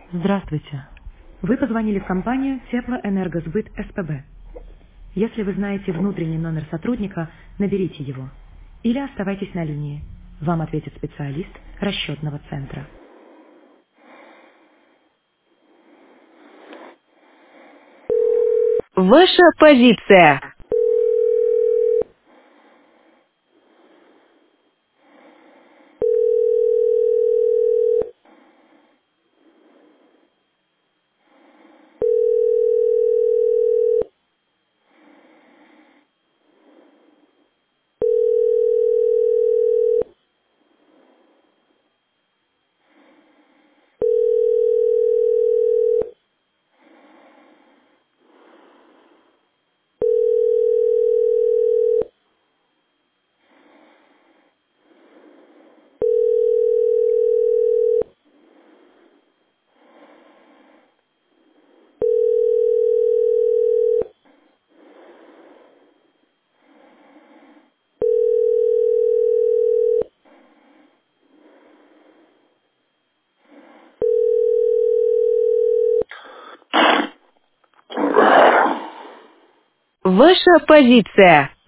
Здравствуйте. Вы позвонили в компанию Теплоэнергосбыт СПБ. Если вы знаете внутренний номер сотрудника, наберите его. Или оставайтесь на линии. Вам ответит специалист расчетного центра. Ваша позиция. Ваша позиция.